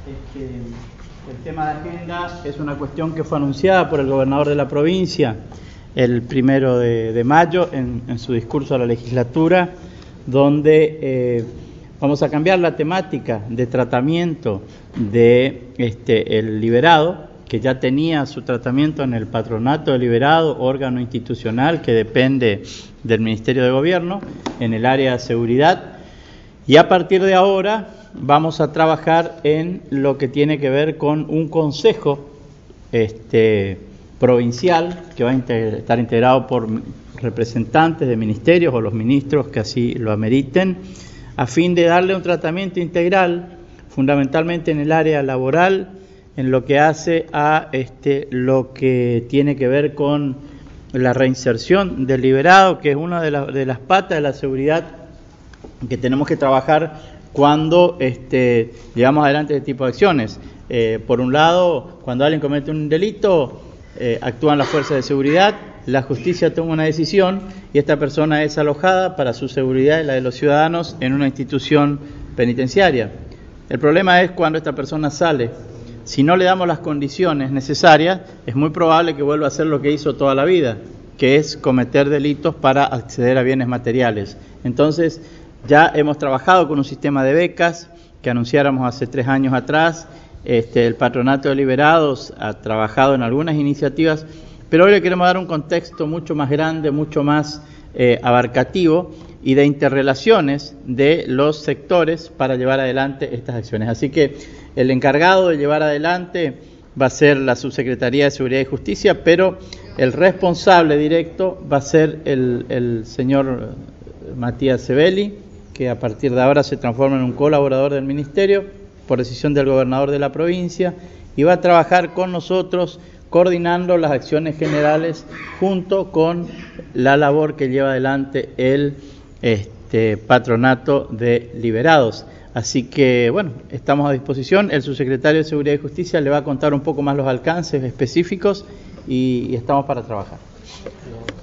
El tema de agenda es una cuestión que fue anunciada por el gobernador de la provincia el 1 de mayo en su discurso a la legislatura, donde vamos a cambiar la temática de tratamiento de el liberado, que ya tenía su tratamiento en el Patronato de Liberado, órgano institucional que depende del Ministerio de Gobierno, en el área de seguridad, y a partir de ahora vamos a trabajar en lo que tiene que ver con un consejo provincial que va a estar integrado por representantes de ministerios o los ministros que así lo ameriten, a fin de darle un tratamiento integral, fundamentalmente en el área laboral, en lo que hace a lo que tiene que ver con la reinserción del liberado, que es una de las patas de la seguridad que tenemos que trabajar cuando llevamos adelante este tipo de acciones. Por un lado, cuando alguien comete un delito, actúan las fuerzas de seguridad, la justicia toma una decisión y esta persona es alojada para su seguridad y la de los ciudadanos en una institución penitenciaria. El problema es cuando esta persona sale. Si no le damos las condiciones necesarias, es muy probable que vuelva a hacer lo que hizo toda la vida, que es cometer delitos para acceder a bienes materiales. Entonces, ya hemos trabajado con un sistema de becas que anunciáramos hace 3 años atrás. El Patronato de Liberados ha trabajado en algunas iniciativas, pero hoy le queremos dar un contexto mucho más grande, mucho más abarcativo y de interrelaciones de los sectores para llevar adelante estas acciones. Así que el encargado de llevar adelante va a ser la Subsecretaría de Seguridad y Justicia, pero el responsable directo va a ser el señor Matías Sebeli, que a partir de ahora se transforma en un colaborador del Ministerio por decisión del gobernador de la provincia, y va a trabajar con nosotros coordinando las acciones generales junto con la labor que lleva adelante el Patronato de Liberados. Así que, bueno, estamos a disposición. El subsecretario de Seguridad y Justicia le va a contar un poco más los alcances específicos y estamos para trabajar.